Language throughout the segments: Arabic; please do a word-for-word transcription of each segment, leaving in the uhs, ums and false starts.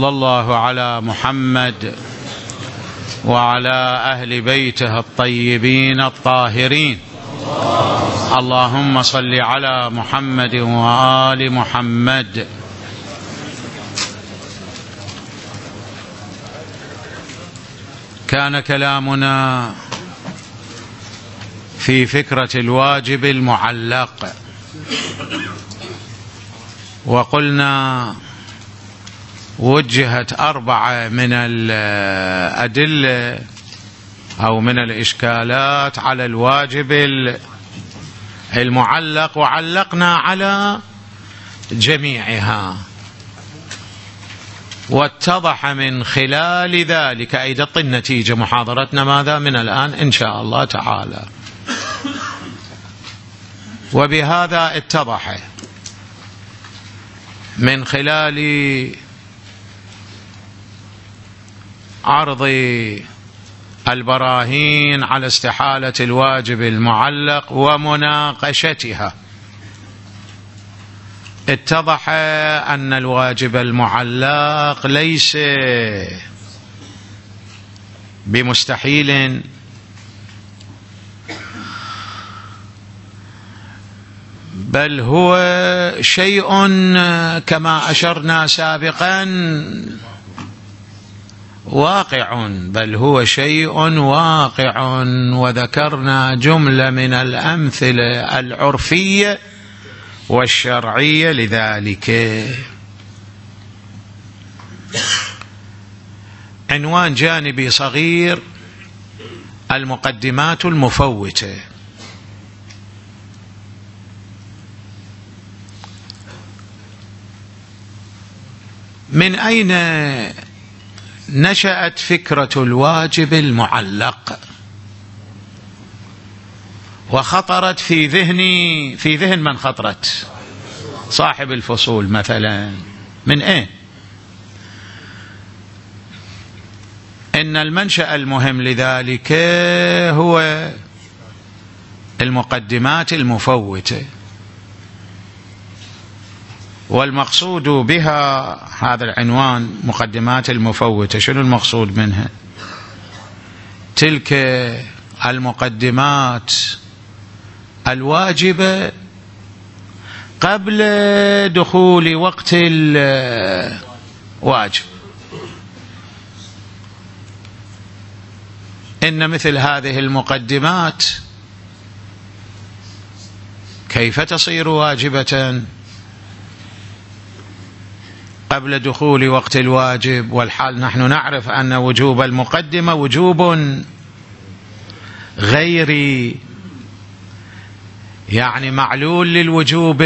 صلى الله على محمد وعلى أهل بيته الطيبين الطاهرين. اللهم صل على محمد وآل محمد. كان كلامنا في فكرة الواجب المعلق، وقلنا وجهت أربعة من الأدلة أو من الإشكالات على الواجب المعلق، وعلقنا على جميعها، واتضح من خلال ذلك أي دط النتيجة محاضرتنا ماذا من الآن إن شاء الله تعالى. وبهذا اتضح من خلال عرض البراهين على استحالة الواجب المعلق ومناقشتها، اتضح أن الواجب المعلق ليس بمستحيل، بل هو شيء كما أشرنا سابقا واقع، بل هو شيء واقع، وذكرنا جملة من الأمثلة العرفية والشرعية لذلك. عنوان جانبي صغير: المقدمات المفوتة. من أين نشأت فكرة الواجب المعلق وخطرت في ذهني في ذهن من خطرت؟ صاحب الفصول مثلا. من ايه؟ إن المنشأ المهم لذلك هو المقدمات المفوتة، والمقصود بها هذا العنوان مقدمات المفوتة. شنو المقصود منها؟ تلك المقدمات الواجبة قبل دخول وقت الواجب. إن مثل هذه المقدمات كيف تصير واجبة قبل دخول وقت الواجب، والحال نحن نعرف أن وجوب المقدمة وجوب غيري، يعني معلول للوجوب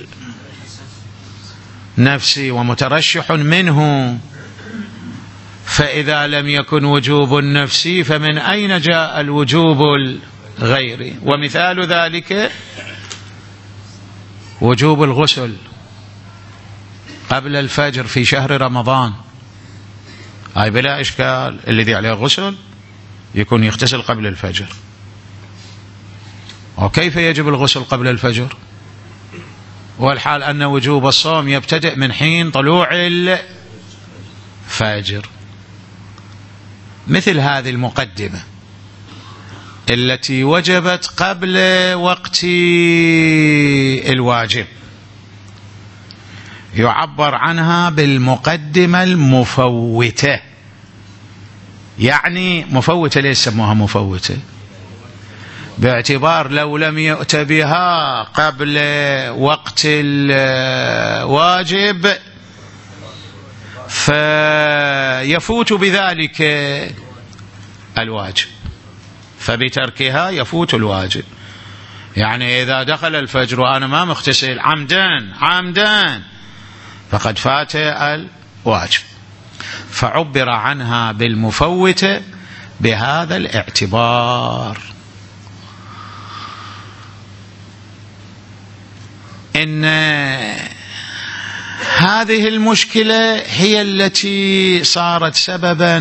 النفسي ومترشح منه. فإذا لم يكن وجوب نفسي فمن أين جاء الوجوب الغيري؟ ومثال ذلك وجوب الغسل قبل الفجر في شهر رمضان، هاي بلا إشكال، الذي عليه غسل يكون يغتسل قبل الفجر. وكيف يجب الغسل قبل الفجر والحال أن وجوب الصوم يبتدئ من حين طلوع الفجر؟ مثل هذه المقدمة التي وجبت قبل وقت الواجب يعبر عنها بالمقدمة المفوتة. يعني مفوتة ليش سموها مفوتة؟ باعتبار لو لم يؤت بها قبل وقت الواجب فيفوت بذلك الواجب، فبتركها يفوت الواجب. يعني إذا دخل الفجر وأنا ما مغتسل عمدا عمدا فقد فات الواجب، فعبر عنها بالمفوتة بهذا الاعتبار. إن هذه المشكلة هي التي صارت سببا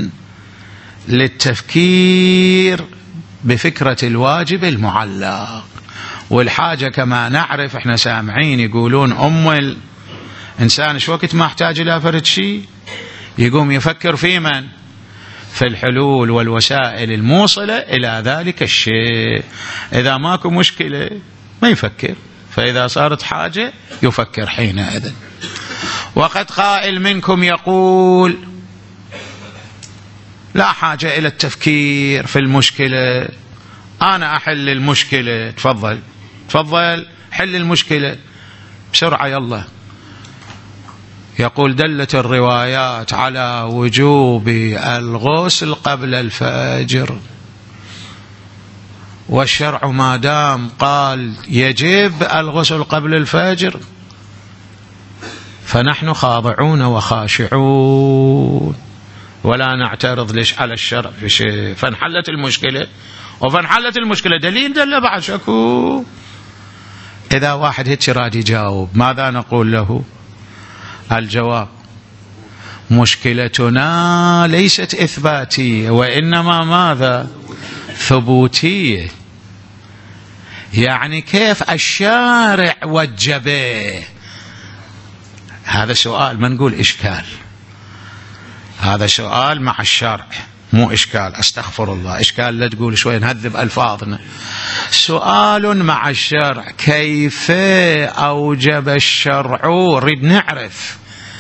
للتفكير بفكرة الواجب المعلق. والحاجة كما نعرف احنا سامعين يقولون أم الإنسان شو وقت ما احتاج إلى فرد شيء يقوم يفكر في من؟ في الحلول والوسائل الموصلة إلى ذلك الشيء. إذا ماكو مشكلة ما يفكر، فإذا صارت حاجة يفكر حينئذ. وقد قائل منكم يقول لا حاجة إلى التفكير في المشكلة، أنا أحل المشكلة. تفضل تفضل حل المشكلة بسرعة يلا. يقول دلت الروايات على وجوب الغسل قبل الفجر، والشرع ما دام قال يجب الغسل قبل الفجر فنحن خاضعون وخاشعون ولا نعترض ليش على الشرع في شيء. فانحلت المشكلة، وفانحلت المشكلة دليل دل بعد شكو. إذا واحد هيك راد يجاوب ماذا نقول له؟ الجواب مشكلتنا ليست إثباتية وإنما ماذا؟ ثبوتية. يعني كيف الشارع وجبه؟ هذا سؤال، ما نقول إشكال، هذا سؤال مع الشرع مو إشكال. أستغفر الله، إشكال لا تقول شوي نهذب ألفاظنا. سؤال مع الشرع، كيف أوجب الشرع؟ نريد نعرف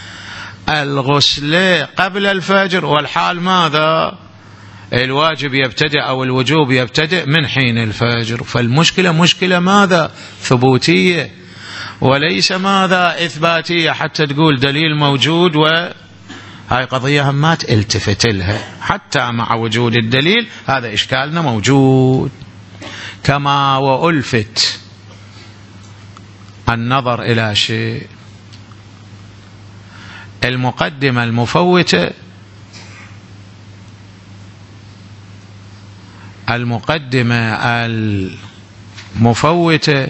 الغسل قبل الفجر، والحال ماذا؟ الواجب يبتدئ أو الوجوب يبتدئ من حين الفجر. فالمشكلة مشكلة ماذا؟ ثبوتية وليس ماذا؟ إثباتية حتى تقول دليل موجود. وهاي قضية هم ما تلتفت لها حتى مع وجود الدليل، هذا إشكالنا موجود. كما وألفت النظر إلى شيء، المقدمة المفوتة المقدمة المفوتة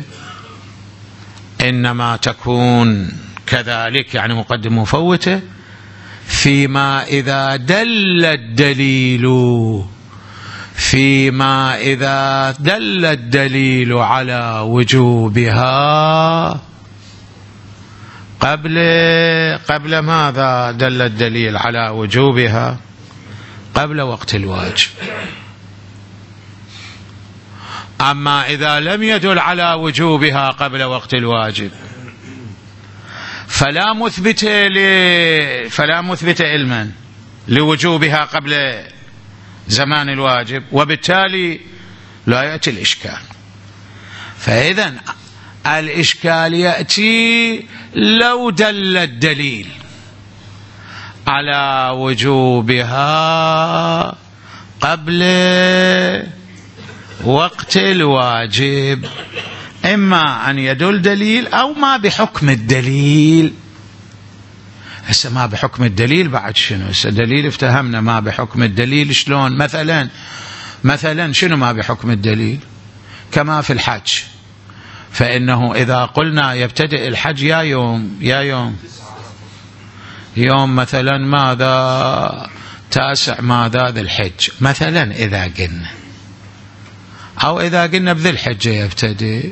إنما تكون كذلك، يعني مقدمة مفوتة فيما إذا دل الدليل فيما إذا دل الدليل على وجوبها قبل قبل ماذا؟ دل الدليل على وجوبها قبل وقت الواجب. أما إذا لم يدل على وجوبها قبل وقت الواجب فلا مثبت ل... فلا مثبت علما لوجوبها قبل زمان الواجب، وبالتالي لا يأتي الإشكال. فإذا الإشكال يأتي لو دل الدليل على وجوبها قبل وقت الواجب، إما أن يدل دليل أو ما بحكم الدليل. هسه ما بحكم الدليل بعد شنو؟ هسه دليل افتهمنا، ما بحكم الدليل شلون؟ مثلا مثلا شنو ما بحكم الدليل؟ كما في الحج، فإنه إذا قلنا يبتدئ الحج يا يوم يا يوم يوم مثلا ماذا؟ تاسع ماذا؟ ذي الحج مثلا إذا قلنا، أو إذا قلنا بذي الحجة يبتدئ.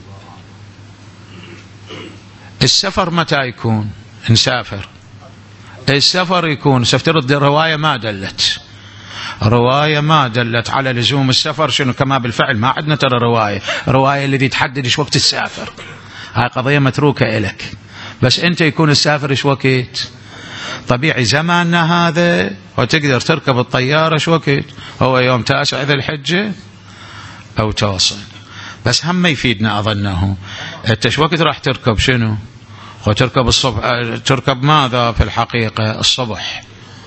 السفر متى يكون؟ نسافر، السفر يكون سفترض الرواية ما دلت رواية ما دلت على لزوم السفر شنو؟ كما بالفعل ما عندنا ترى رواية رواية الذي تحدد ايش وقت السافر، هاي قضية متروكة إلك. بس أنت يكون السافر ايش وقت؟ طبيعي زماننا هذا وتقدر تركب الطيارة ايش وقت؟ هو يوم تاسع ذي الحجة أو توصل. بس هم ما يفيدنا أظنه. أنت ايش وقت راح تركب شنو؟ وتركب الصبح، تركب ماذا في الحقيقة؟ الصبح.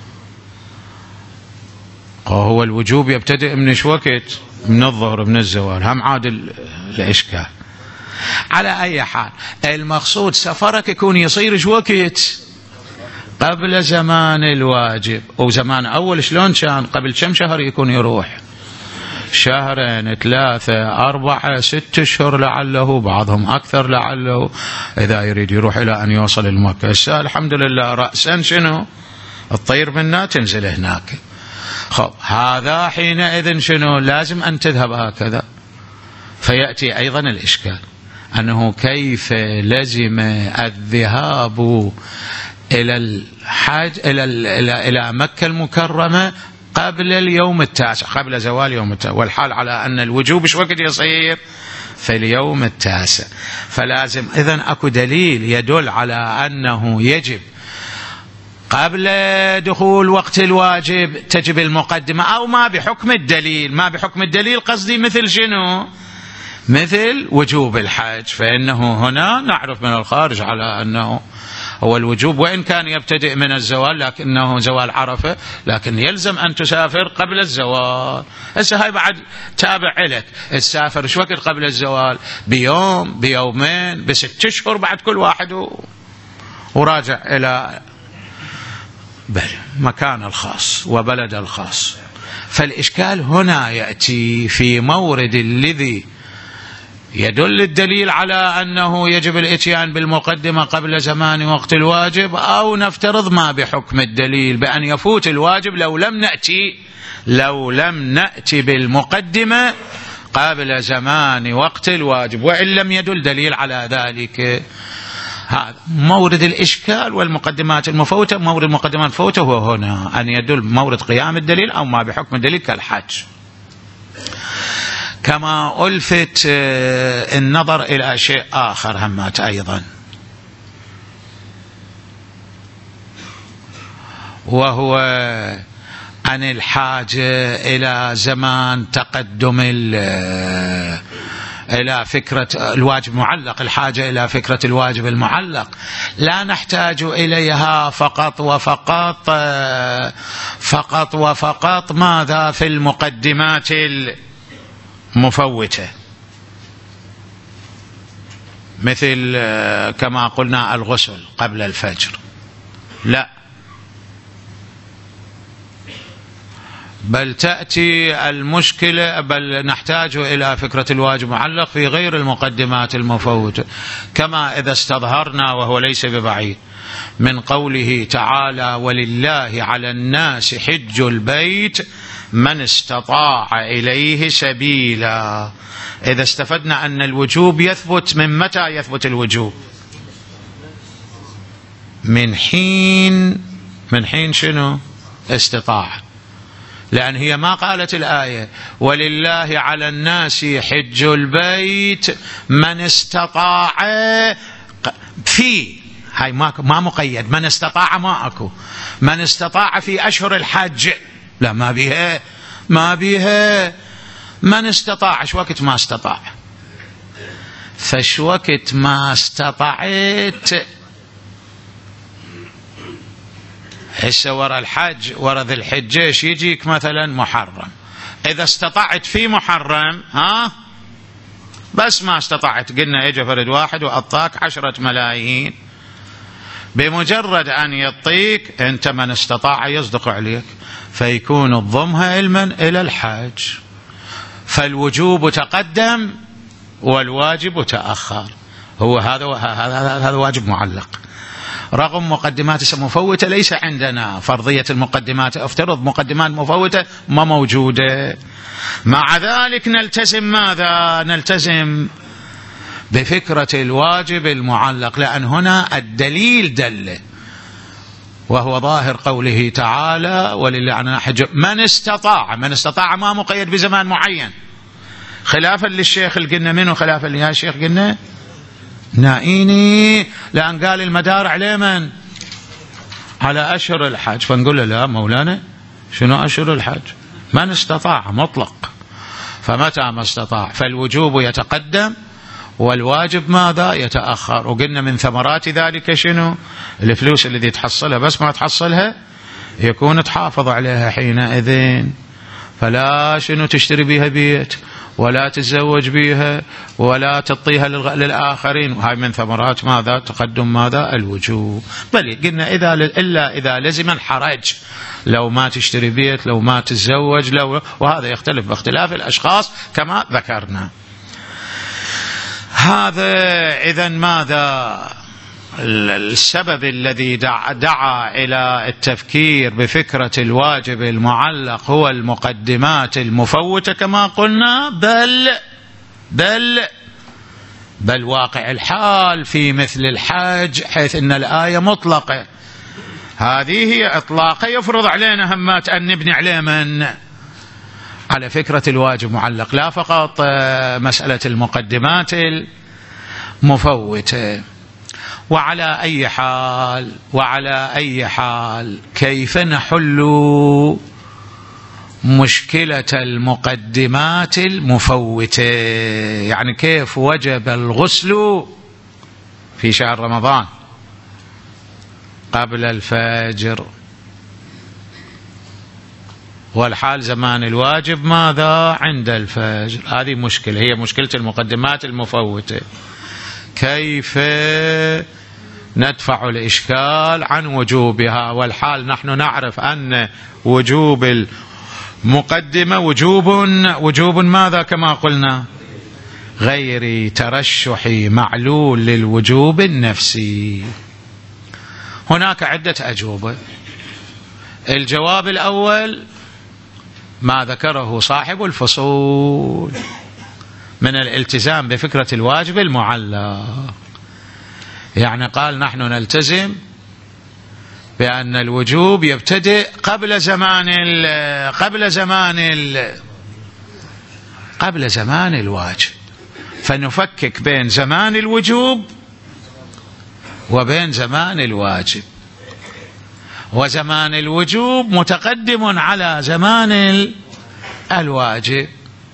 هو الوجوب يبتدئ من ايش وقت؟ من الظهر، من الزوال. هم عاد الإشكال. على أي حال المقصود سفرك يكون يصير ايش وقت؟ قبل زمان الواجب. وزمان أول شلون كان؟ قبل كم شهر يكون يروح؟ شهرين، ثلاثة، أربعة، ست أشهر لعله، بعضهم أكثر لعله، إذا يريد يروح إلى أن يوصل المكة. الحمد لله رأسا شنو؟ الطير منا تنزل هناك. خب هذا حينئذ شنو؟ لازم أن تذهب هكذا. فيأتي أيضا الإشكال أنه كيف لزم الذهاب إلى الحج إلى إلى إلى مكة المكرمة قبل اليوم التاسع، قبل زوال يوم التاسع، والحال على أن الوجوب إيش وقت يصير؟ في اليوم التاسع. فلازم إذن أكو دليل يدل على أنه يجب قبل دخول وقت الواجب تجب المقدمة، أو ما بحكم الدليل. ما بحكم الدليل قصدي مثل شنو؟ مثل وجوب الحج، فإنه هنا نعرف من الخارج على أنه هو الوجوب وإن كان يبتدئ من الزوال، لكنه زوال عرفة، لكن يلزم أن تسافر قبل الزوال. هسه هاي بعد تابع لك، تسافر شو وقت قبل الزوال؟ بيوم، بيومين، بست أشهر، بعد كل واحد وراجع إلى مكان الخاص وبلد الخاص. فالإشكال هنا يأتي في مورد الذي يدل الدليل على أنه يجب الإتيان بالمقدمة قبل زمان وقت الواجب، أو نفترض ما بحكم الدليل بأن يفوت الواجب لو لم نأتي لو لم نأتي بالمقدمة قبل زمان وقت الواجب، وإن لم يدل دليل على ذلك. هذا مورد الإشكال والمقدمات المفوتة. مورد المقدمات المفوتة هو هنا أن يدل مورد قيام الدليل أو ما بحكم الدليل كالحج. كما ألفت النظر إلى شيء آخر همات أيضا، وهو عن الحاجة إلى زمان تقدم إلى فكرة الواجب المعلق، الحاجة إلى فكرة الواجب المعلق لا نحتاج إليها فقط وفقط فقط وفقط ماذا في المقدمات المفوتة، مثل كما قلنا الغسل قبل الفجر، لا، بل تأتي المشكلة، بل نحتاج إلى فكرة الواجب معلق في غير المقدمات المفوتة، كما إذا استظهرنا وهو ليس ببعيد من قوله تعالى ولله على الناس حج البيت من استطاع إليه سبيلا. إذا استفدنا أن الوجوب يثبت من متى يثبت الوجوب؟ من حين من حين شنو؟ استطاع، لأن هي ما قالت الآية ولله على الناس حج البيت من استطاع، في هاي ما ما مقيد، من استطاع ما أكو، من استطاع في أشهر الحج، لا ما بيها ما بيها من استطاع شو وقت ما استطاع، فش وقت ما استطعت هسه ورا الحج ورا ذي الحجيش يجيك مثلا محرم، إذا استطعت في محرم ها بس ما استطعت، قلنا اجى فرد واحد وأعطاك عشرة ملايين، بمجرد أن يعطيك أنت من استطاع يصدق عليك، فيكون الضمها علما إلى الحج، فالوجوب تقدم والواجب تأخر. هو هذا هذا هذا واجب معلق، رغم مقدمات مفوتة ليس عندنا فرضية المقدمات، افترض مقدمات مفوتة ما موجودة، مع ذلك نلتزم ماذا؟ نلتزم بفكرة الواجب المعلق، لأن هنا الدليل دل، وهو ظاهر قوله تعالى ولله على حج من استطاع. من استطاع ما مقيد بزمان معين، خلافا للشيخ القلنا منه، خلافا لها الشيخ قلنا نائيني، لأن قال المدار عليه من؟ على أشهر الحج، فنقول له لا مولانا شنو أشهر الحج؟ من استطاع مطلق، فمتى ما استطاع فالوجوب يتقدم والواجب ماذا؟ يتأخر. وقلنا من ثمرات ذلك شنو؟ الفلوس الذي تحصلها بس ما تحصلها يكون تحافظ عليها حينئذ، فلا شنو تشتري بها بيت ولا تتزوج بها ولا تعطيها للآخرين، وهي من ثمرات ماذا؟ تقدم ماذا؟ الوجوب. بل قلنا إذا إلا إذا لزم الحرج، لو ما تشتري بيت، لو ما تتزوج، لو، وهذا يختلف باختلاف الأشخاص كما ذكرنا. هذا إذن ماذا؟ السبب الذي دعا, دعا إلى التفكير بفكرة الواجب المعلق هو المقدمات المفوتة كما قلنا، بل بل بل واقع الحال في مثل الحج، حيث أن الآية مطلقة هذه هي إطلاقة يفرض علينا همات أن نبني عليه من على فكرة الواجب معلق، لا فقط مسألة المقدمات المفوتة. وعلى أي حال وعلى أي حال كيف نحل مشكلة المقدمات المفوتة؟ يعني كيف وجب الغسل في شهر رمضان قبل الفجر والحال زمان الواجب ماذا عند الفجر؟ هذه مشكلة، هي مشكلة المقدمات المفوتة. كيف ندفع الإشكال عن وجوبها والحال نحن نعرف أن وجوب المقدمة وجوب وجوب ماذا كما قلنا؟ غير ترشح معلول للوجوب النفسي. هناك عدة أجوبة. الجواب الأول ما ذكره صاحب الفصول من الالتزام بفكرة الواجب المعلق، يعني قال نحن نلتزم بأن الوجوب يبتدئ قبل زمان ال قبل زمان ال قبل زمان الواجب، فنفكك بين زمان الوجوب وبين زمان الواجب، وزمان الوجوب متقدم على زمان الواجب،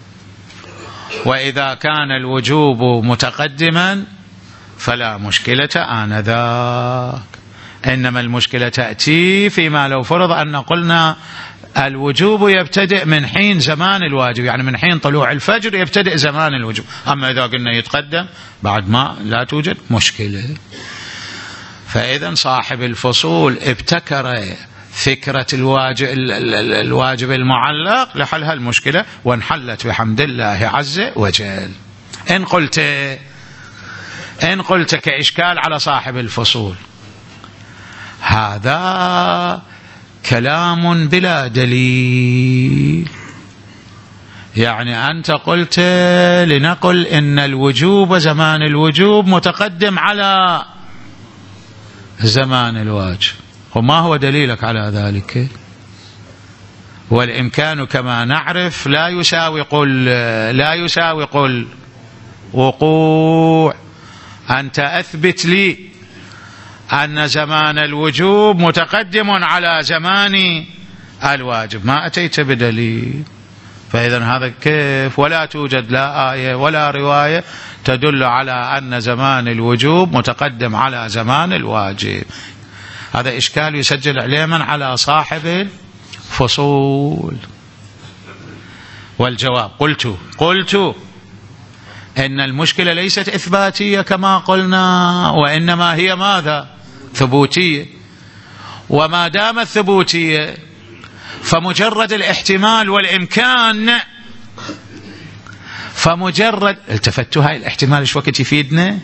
وإذا كان الوجوب متقدما فلا مشكلة آنذاك، إنما المشكلة تأتي فيما لو فرض أن قلنا الوجوب يبتدئ من حين زمان الواجب، يعني من حين طلوع الفجر يبتدئ زمان الوجوب، أما إذا قلنا يتقدم بعد ما لا توجد مشكلة. فإذا صاحب الفصول ابتكر فكرة الواجب, الواجب المعلق لحل هالمشكلة، وانحلت بحمد الله عز وجل. إن قلت إن قلت كإشكال على صاحب الفصول هذا كلام بلا دليل، يعني أنت قلت لنقل إن الوجوب زمان الوجوب متقدم على زمان الواجب، وما هو دليلك على ذلك؟ والإمكان كما نعرف لا يساوي قل لا يساوي قل وقوع. أنت أثبت لي أن زمان الوجوب متقدم على زمان الواجب، ما أتيت بدليل، فإذا هذا كيف؟ ولا توجد لا آية ولا رواية تدل على أن زمان الوجوب متقدم على زمان الواجب. هذا إشكال يسجل عليما على صاحب الفصول. والجواب قلت قلت إن المشكلة ليست إثباتية كما قلنا، وإنما هي ماذا؟ ثبوتية. وما دامت ثبوتية فمجرد الاحتمال والإمكان، فمجرد التفتوا هاي الاحتمال ايش وقت يفيدنا؟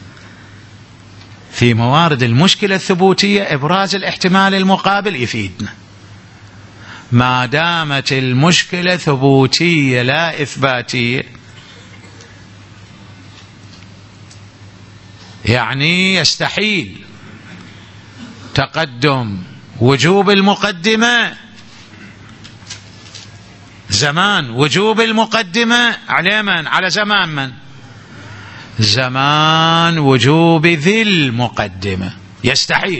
في موارد المشكلة الثبوتية إبراز الاحتمال المقابل يفيدنا. ما دامت المشكلة ثبوتية لا إثباتية، يعني يستحيل تقدم وجوب المقدمة زمان وجوب المقدمة على من؟ على زمان من؟ زمان وجوب ذي المقدمة، يستحيل.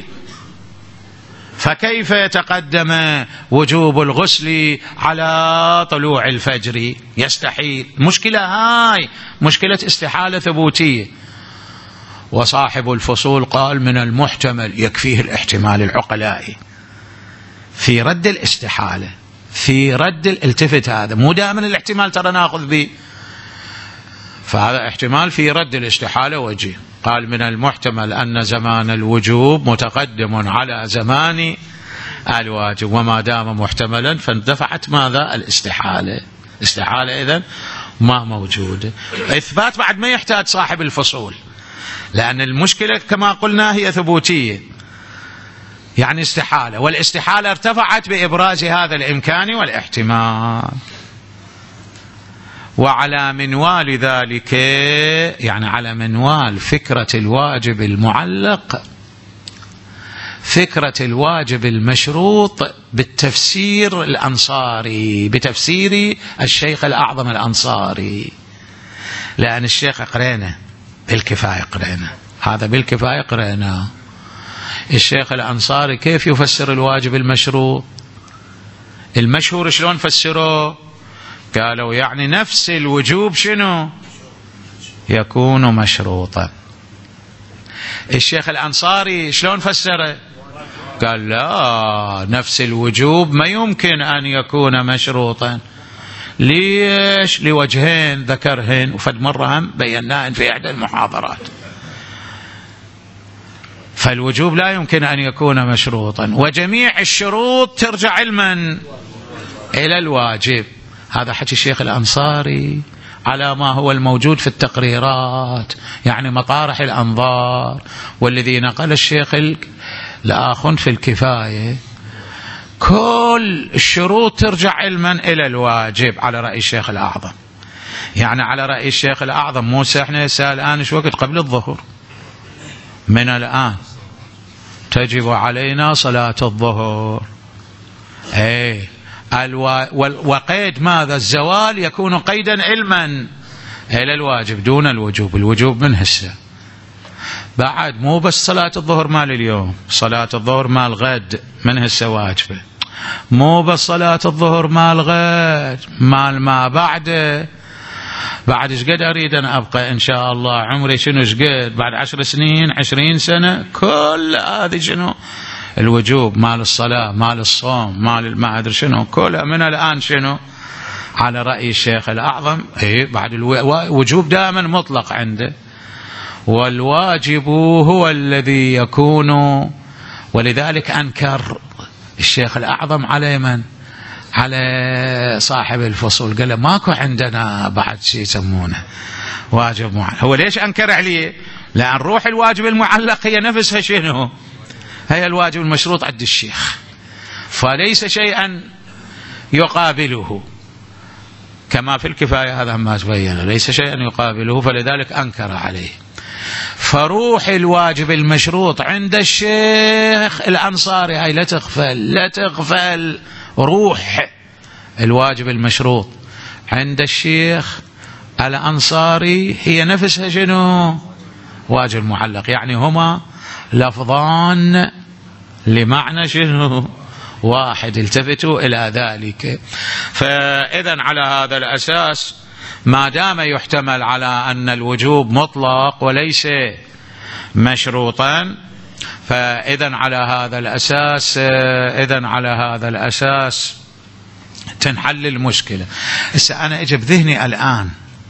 فكيف يتقدم وجوب الغسل على طلوع الفجر؟ يستحيل. مشكلة هاي مشكلة استحالة ثبوتية. وصاحب الفصول قال من المحتمل، يكفيه الاحتمال العقلائي في رد الاستحالة، في رد الالتفت، هذا مو دائما الاحتمال ترى ناخذ به، فهذا احتمال في رد الاستحالة وجه. قال من المحتمل أن زمان الوجوب متقدم على زمان الواجب، وما دام محتملا فاندفعت ماذا؟ الاستحالة. استحالة إذن ما موجودة. إثبات بعد ما يحتاج صاحب الفصول، لأن المشكلة كما قلنا هي ثبوتية، يعني استحالة، والاستحالة ارتفعت بإبراز هذا الإمكان والاحتمال. وعلى منوال ذلك، يعني على منوال فكرة الواجب المعلق، فكرة الواجب المشروط بالتفسير الأنصاري، بتفسير الشيخ الأعظم الأنصاري، لأن الشيخ قرينا بالكفاية، قرينا هذا بالكفاية قرينا. الشيخ الأنصاري كيف يفسر الواجب المشروط؟ المشهور شلون فسره؟ قالوا يعني نفس الوجوب شنو؟ يكون مشروطا. الشيخ الأنصاري شلون فسره؟ قال لا، نفس الوجوب ما يمكن أن يكون مشروطا. ليش؟ لوجهين ذكرهن وفد مرة هم بيناهن في إحدى المحاضرات. فالوجوب لا يمكن أن يكون مشروطا، وجميع الشروط ترجع علما إلى الواجب. هذا حكي الشيخ الأنصاري على ما هو الموجود في التقريرات، يعني مطارح الأنظار، والذي نقل الشيخ الآخ في الكفاية. كل الشروط ترجع علما إلى الواجب على رأي الشيخ الأعظم. يعني على رأي الشيخ الأعظم موسى احنا يسأل الآن ايش وقت قبل الظهر، من الآن تجب علينا صلاة الظهر. ايه الوا... وقيد ماذا؟ الزوال يكون قيدا علما إلى الواجب دون الوجوب. الوجوب من هسه بعد، مو بس صلاة الظهر مال اليوم، صلاة الظهر مال غد من هسه واجبة. مو بس صلاة الظهر مال غد، مال ما بعده. بعد ايش قد اريد ان ابقى ان شاء الله، عمري شنو ايش قد، بعد عشر سنين عشرين سنة، كل هذه شنو الوجوب مال الصلاة مال الصوم مال ما ادري شنو، كلها من الان شنو على رأي الشيخ الأعظم. اي بعد الوجوب دائما مطلق عنده، والواجب هو الذي يكون. ولذلك أنكر الشيخ الأعظم على من؟ على صاحب الفصول، قال له ماكو عندنا بعد شيء يسمونه واجب معلق. هو ليش أنكر عليه؟ لأن روح الواجب المعلق هي نفسها شنو؟ هي الواجب المشروط عند الشيخ، فليس شيئا يقابله كما في الكفاية. هذا ما تبين ليس شيئا يقابله، فلذلك أنكر عليه. فروح الواجب المشروط عند الشيخ الأنصاري، هاي لا تغفل لا تغفل، روح الواجب المشروط عند الشيخ الأنصاري هي نفسها شنو؟ واجب معلق. يعني هما لفظان لمعنى شنو؟ واحد، التفتوا إلى ذلك. فإذا على هذا الأساس ما دام يحتمل على أن الوجوب مطلق وليس مشروطا، فإذا على هذا الأساس إذا على هذا الأساس تنحل المشكلة. هسه أنا إجا بذهني الآن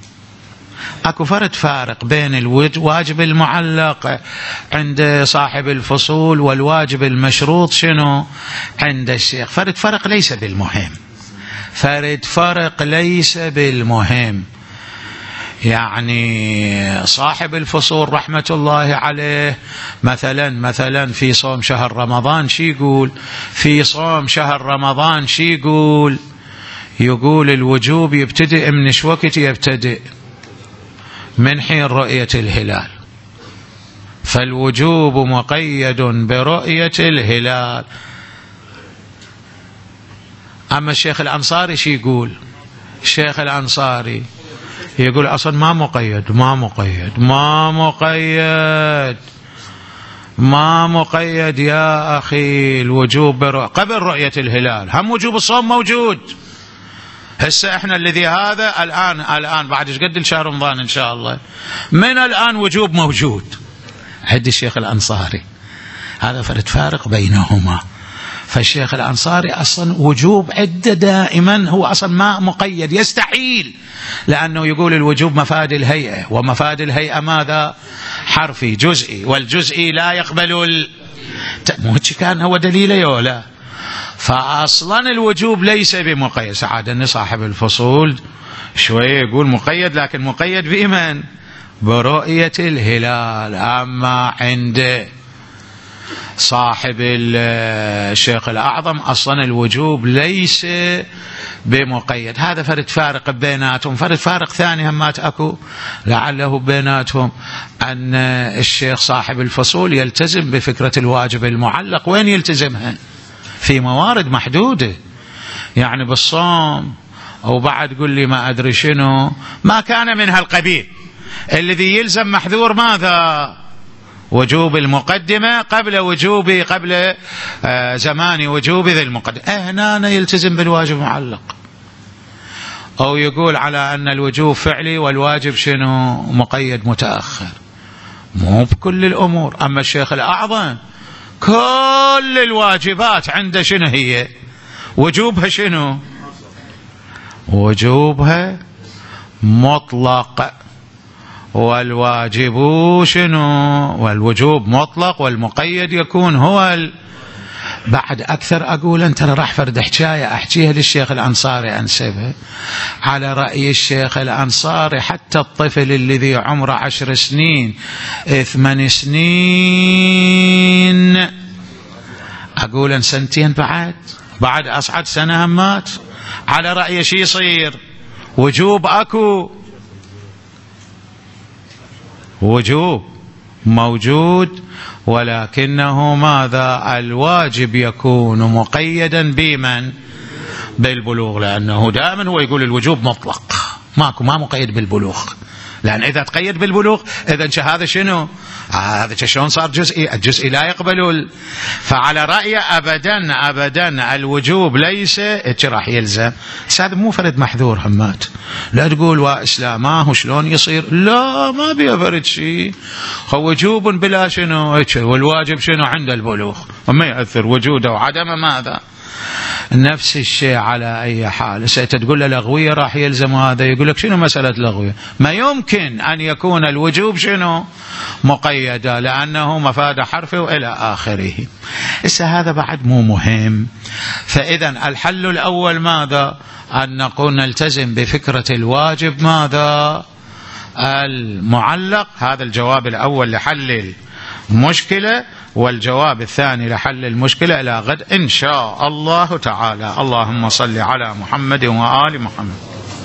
أكو فرد فارق بين الواجب المعلق عند صاحب الفصول والواجب المشروط شنو عند الشيخ. فرد فرق ليس بالمهم، فرد فرق ليس بالمهم. يعني صاحب الفصول رحمة الله عليه مثلا مثلا في صوم شهر رمضان شي يقول؟ في صوم شهر رمضان شي يقول؟ يقول الوجوب يبتدئ من ايش وقت؟ يبتدئ من حين رؤية الهلال، فالوجوب مقيد برؤية الهلال. أما الشيخ الأنصاري شي يقول؟ الشيخ الأنصاري يقول أصلا ما مقيد ما مقيد ما مقيد ما مقيد يا أخي، الوجوب قبل رؤية الهلال، هم وجوب الصوم موجود. هسه احنا الذي هذا الآن الآن بعد ايش قد شهر رمضان إن شاء الله، من الآن وجوب موجود عند الشيخ الأنصاري. هذا فرد فارق بينهما. فالشيخ الأنصاري أصلا وجوب عدة دائما، هو أصلا ما مقيد، يستحيل، لأنه يقول الوجوب مفاد الهيئة، ومفاد الهيئة ماذا؟ حرفي جزئي، والجزئي لا يقبل ال... مو كان هو دليله يولا. فأصلا الوجوب ليس بمقيد. سعادة أن صاحب الفصول شوية يقول مقيد، لكن مقيد بمن؟ برؤية الهلال. أما عند صاحب الشيخ الأعظم أصلا الوجوب ليس بمقيد. هذا فرد فارق بيناتهم. فرد فارق ثاني همات أكو لعله بيناتهم أن الشيخ صاحب الفصول يلتزم بفكرة الواجب المعلق. وين يلتزمها؟ في موارد محدودة، يعني بالصوم أو بعد قل لي ما أدري شنو، ما كان من هالقبيل. الذي يلزم محذور ماذا؟ وجوب المقدمة قبل وجوب قبل آه زمان وجوب ذي المقدمة. هنا يلتزم بالواجب معلق، أو يقول على أن الوجوب فعلي والواجب شنو مقيد متأخر. مو بكل الأمور. أما الشيخ الأعظم كل الواجبات عنده شنو هي؟ وجوبها شنو؟ وجوبها مطلق، والواجب شنو؟ والوجوب مطلق والمقيد يكون هو ال... بعد أكثر أقول أنت راح فرد حكاية أحكيها للشيخ الأنصاري أنسبها. على رأي الشيخ الأنصاري حتى الطفل الذي عمره عشر سنين ثمان سنين أقول أن سنتين بعد بعد أصعد سنة همات، على رأي شي يصير؟ وجوب أكو، وجوب موجود، ولكنه ماذا؟ الواجب يكون مقيدا بمن؟ بالبلوغ، لأنه دائما هو يقول الوجوب مطلق، ماكو ما مقيد بالبلوغ. لأن إذا تقيد بالبلوغ إذا هذا شنو؟ هذا شلون صار جزئي؟ الجزئي لا يقبل. فعلى رأي أبدا أبدا الوجوب ليس راح يلزم. هذا مو فرد محذور همات. لا تقول وإسلاماه شلون يصير، لا ما بيفرد شيء. هو وجوب بلا شنو، والواجب شنو عند البلوغ، وما يأثر وجوده وعدمه ماذا؟ نفس الشيء على أي حال. ستقول له لغوية راح يلزم هذا، يقول لك شنو مسألة لغوية؟ ما يمكن أن يكون الوجوب شنو مقيدا، لأنه مفاد حرفه وإلى آخره. إسا هذا بعد مو مهم. فإذا الحل الأول ماذا؟ أن نقول نلتزم بفكرة الواجب ماذا؟ المعلق. هذا الجواب الأول لحل المشكلة، والجواب الثاني لحل المشكلة إلى غد إن شاء الله تعالى. اللهم صل على محمد وآل محمد.